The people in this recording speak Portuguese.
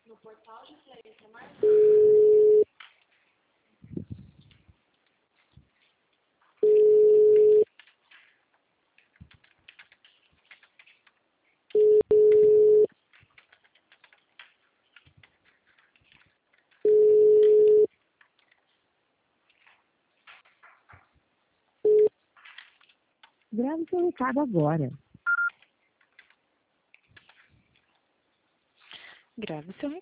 No portal de Clarissa Martins. Grave seu recado agora. Grave seu